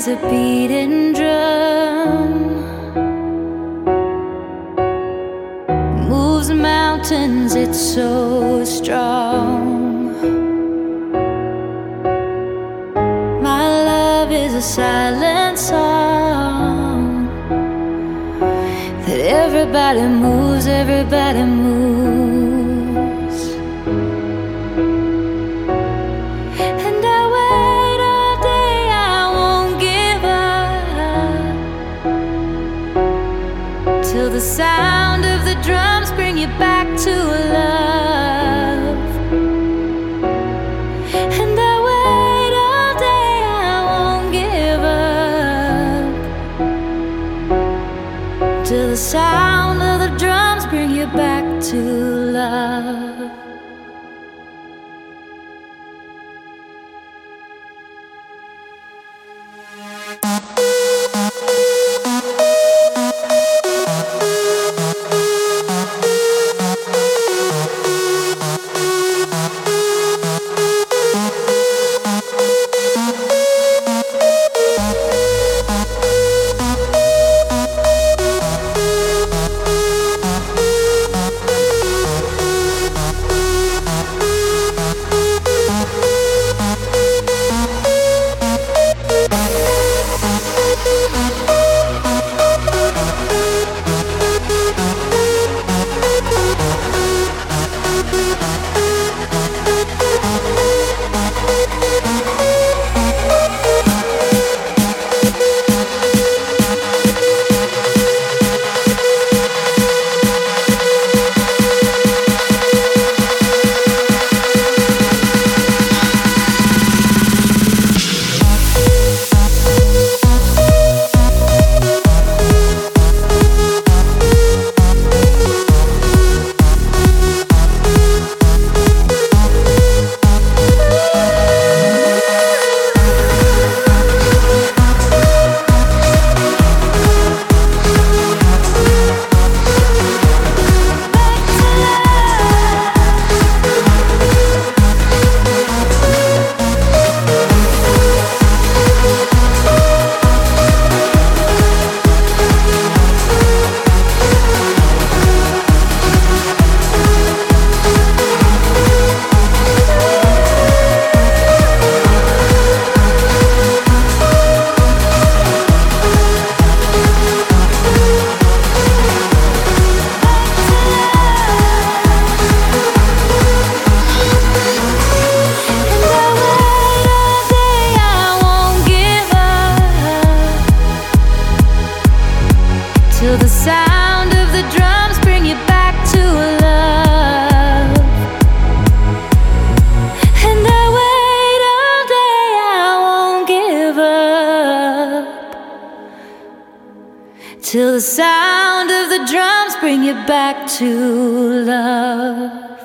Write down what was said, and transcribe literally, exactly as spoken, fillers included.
is a beating drum, moves mountains, it's so strong. My love is a silent song that everybody moves, everybody moves. And I wait all day, I won't give up till the sound of the drums bring you back to love. And I wait all day, I won't give up till the sound of the drums bring you back to love. Till the sound of the drums bring you back to love. And I wait all day, I won't give up till the sound of the drums bring you back to love.